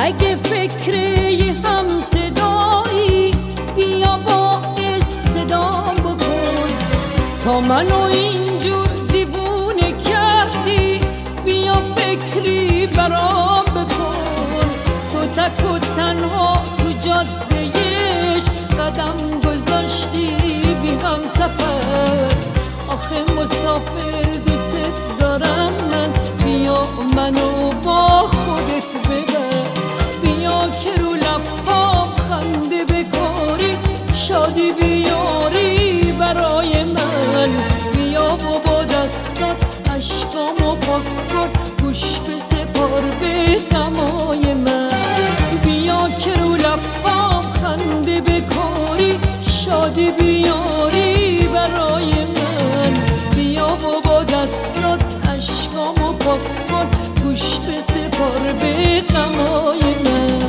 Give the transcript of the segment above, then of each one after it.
اگه فکری هم صدایی بیا باعث صدام بکن. تا منو اینجور دیوونه کردی بیا فکری برام بکن. تو تک و تنها تو جادهش قدم گذاشتی بی هم سفر. آخه مسافر دوست دارم من، بیا منو با خودت ببر. بیا که رو لبام خنده بکاری، شادی بیاری برای من. بیا و با دستات عشقامو پاک کن، گوش بسپار به غمای من. بیا که رو لبام خنده بکاری، شادی بیاری برای من. بیا و با دستات عشقامو پاک کن، گوش بسپار به غمای من.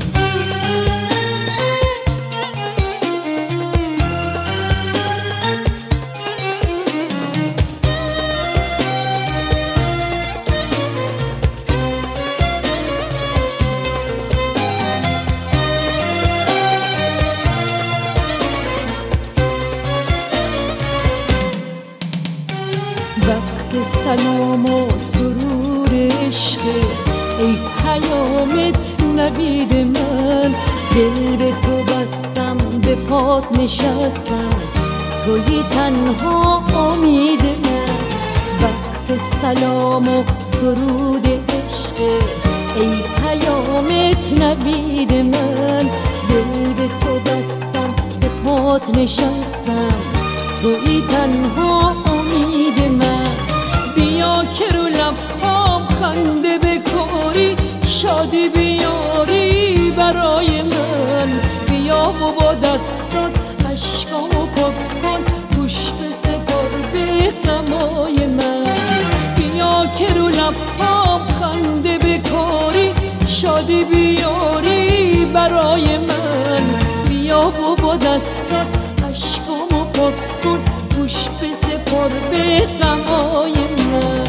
وقت سلام و سرور عشقه، ای پیامت نوید من. دل به تو بستم به پات نشستم، توی تنها امید من. وقت سلام و سرود عشقه، ای پیامت نوید من. دل به تو بستم به پات نشستم، توی تنها امید من. بیا که رو لبام خنده بکاری، شادی بیاری برای من. بیا و با دستات عشقامو پاک کن، گوش بسپار به غمای من. بیا که رو لبام خنده بکاری، شادی بیاری برای من. بیا و با دستات عشقامو پاک کن، گوش بسپار به غمای من.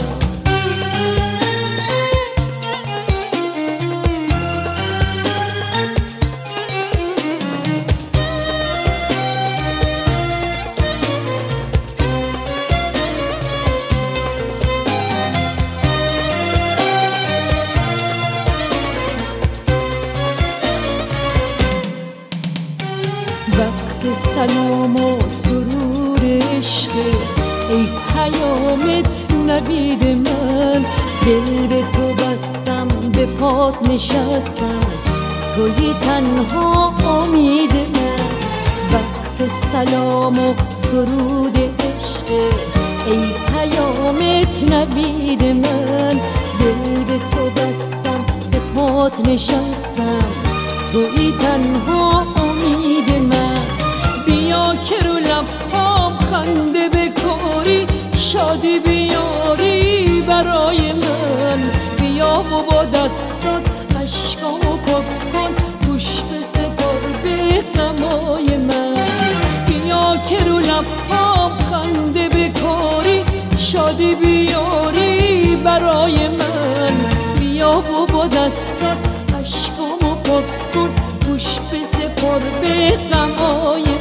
وقت سلام و سرور عشقه، ای پیامت نوید من. دل به تو بستم به پات نشستم، توی تنها امید من. وقت سلام و سرود عشقه، ای پیامت نوید من. دل به تو بستم به پات نشستم، توی تنها امید من. بیا که رو لبام خنده بکاری، شادی بیاری برای من. بیا و با دستات عشقامو پاک کن، گوش بسپار به غمای من. بیا که رو لبام خنده بکاری، شادی بیاری برای من. بیا و با دستات عشقامو پاک کن، گوش بسپار به غمای